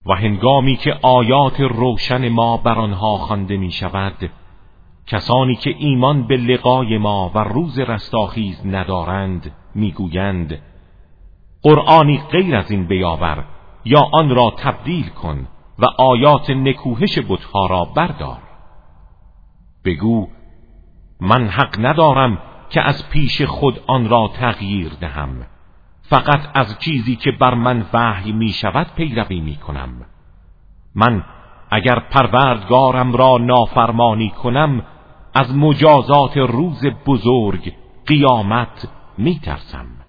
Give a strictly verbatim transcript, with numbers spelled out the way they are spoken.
و هنگامی که آیات روشن ما بر آنها خوانده می شود، کسانی که ایمان به لقای ما و روز رستاخیز ندارند میگویند قرآنی غیر از این بیاور یا آن را تبدیل کن و آیات نکوهش بتها را بردار. بگو من حق ندارم که از پیش خود آن را تغییر دهم، فقط از چیزی که بر من وحی می شود پیروی می کنم. من اگر پروردگارم را نافرمانی کنم از مجازات روز بزرگ قیامت می ترسم.